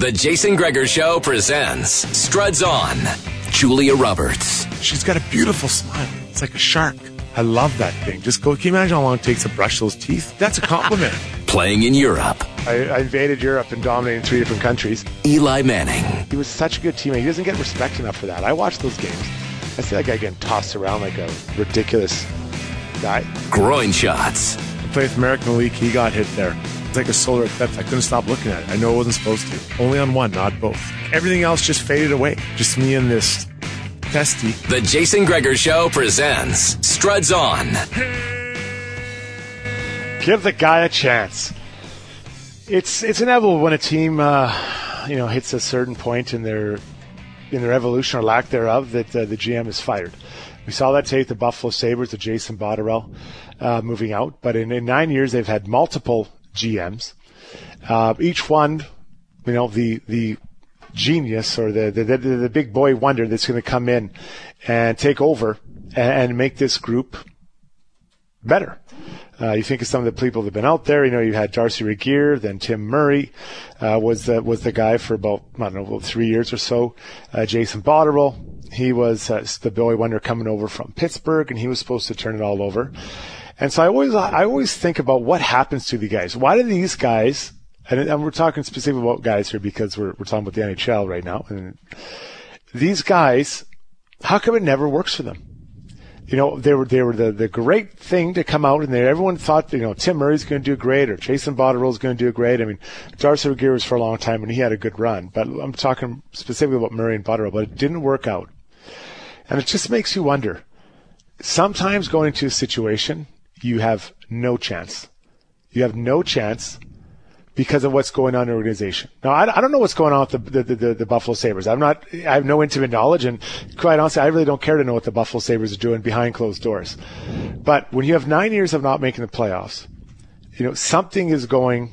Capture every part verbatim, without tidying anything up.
The Jason Gregor Show presents Struds On. Julia Roberts. She's got a beautiful smile. It's like a shark. I love that thing. Just go, can you imagine how long it takes to brush those teeth? That's a compliment. Playing in Europe. I, I invaded Europe and dominated three different countries. Eli Manning. He was such a good teammate. He doesn't get respect enough for that. I watch those games. I see that guy getting tossed around like a ridiculous guy. Groin shots. I played with American League. He got hit there. It's like a solar eclipse. I couldn't stop looking at it. I know I wasn't supposed to. Only on one, not both. Everything else just faded away. Just me and this testy. The Jason Gregor Show presents Struds On. Give the guy a chance. It's it's inevitable when a team uh, you know hits a certain point in their in their evolution or lack thereof that uh, the G M is fired. We saw that today with the Buffalo Sabres, with Jason Botterill uh, moving out. But in, in nine years, they've had multiple G Ms. Uh, each one, you know, the the genius or the the, the, the big boy wonder that's going to come in and take over and, and make this group better. Uh, you think of some of the people that have been out there. You know, you had Darcy Regier, then Tim Murray uh, was the, was the guy for about, I don't know, about three years or so. Uh, Jason Botterill, he was uh, the boy wonder coming over from Pittsburgh, and he was supposed to turn it all over. And so I always I always think about what happens to the guys. Why do these guys, and, and we're talking specifically about guys here because we're we're talking about the N H L right now, and these guys, how come it never works for them? You know, they were they were the, the great thing to come out, and they, everyone thought, you know, Tim Murray's going to do great, or Jason Botterill's going to do great. I mean, Darcy Regier was for a long time, and he had a good run. But I'm talking specifically about Murray and Botterill, but it didn't work out. And it just makes you wonder. Sometimes going into a situation, you have no chance. You have no chance because of what's going on in the organization. Now, I, I don't know what's going on with the, the, the, the Buffalo Sabres. I'm not, I have no intimate knowledge, and quite honestly, I really don't care to know what the Buffalo Sabres are doing behind closed doors. But when you have nine years of not making the playoffs, you know, something is going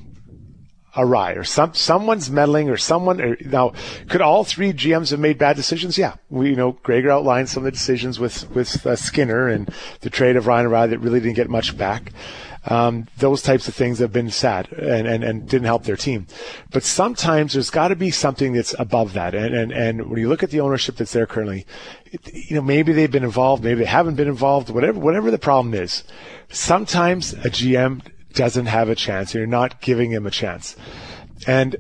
awry, or some, someone's meddling, or someone, or, now, could all three G Ms have made bad decisions? Yeah. We, you know, Gregor outlined some of the decisions with, with uh, Skinner and the trade of Ryan O'Reilly that really didn't get much back. Um, those types of things have been sad and, and, and didn't help their team. But sometimes there's got to be something that's above that. And, and, and when you look at the ownership that's there currently, it, you know, maybe they've been involved, maybe they haven't been involved, whatever, whatever the problem is. Sometimes a G M doesn't have a chance, and you're not giving him a chance. And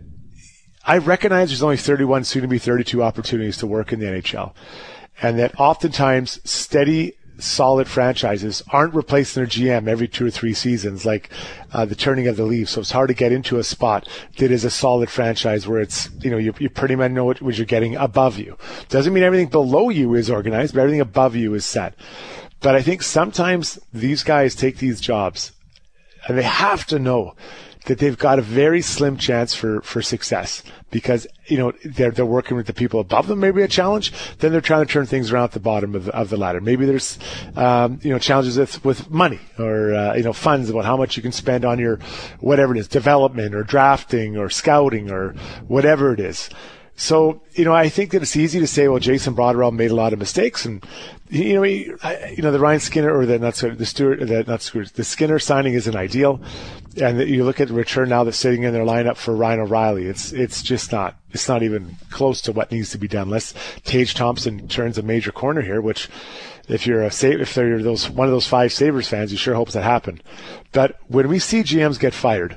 I recognize there's only thirty-one, soon to be thirty-two opportunities to work in the N H L. And that oftentimes steady, solid franchises aren't replacing their G M every two or three seasons, like uh, the turning of the leaves. So it's hard to get into a spot that is a solid franchise where it's, you know, you, you pretty much know what, what you're getting above you. Doesn't mean everything below you is organized, but everything above you is set. But I think sometimes these guys take these jobs and they have to know that they've got a very slim chance for, for success because, you know, they're, they're working with the people above them, maybe a challenge. Then they're trying to turn things around at the bottom of the, of the ladder. Maybe there's, um, you know, challenges with, with money or, uh, you know, funds about how much you can spend on your, whatever it is, development or drafting or scouting or whatever it is. So, you know, I think that it's easy to say, well, Jason Botterill made a lot of mistakes, and you know, he, I, you know, the Ryan Skinner or the not the Stewart, the not Stewart, the Skinner signing isn't ideal, and the, you look at the return now that's sitting in their lineup for Ryan O'Reilly, it's it's just not it's not even close to what needs to be done. Unless Tage Thompson turns a major corner here, which if you're a if they're those one of those five Sabres fans, you sure hopes that happen. But when we see G Ms get fired,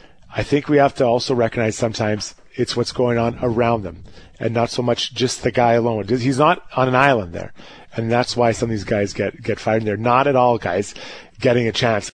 I think we have to also recognize sometimes it's what's going on around them and not so much just the guy alone. He's not on an island there. And that's why some of these guys get, get fired. And they're not at all guys getting a chance.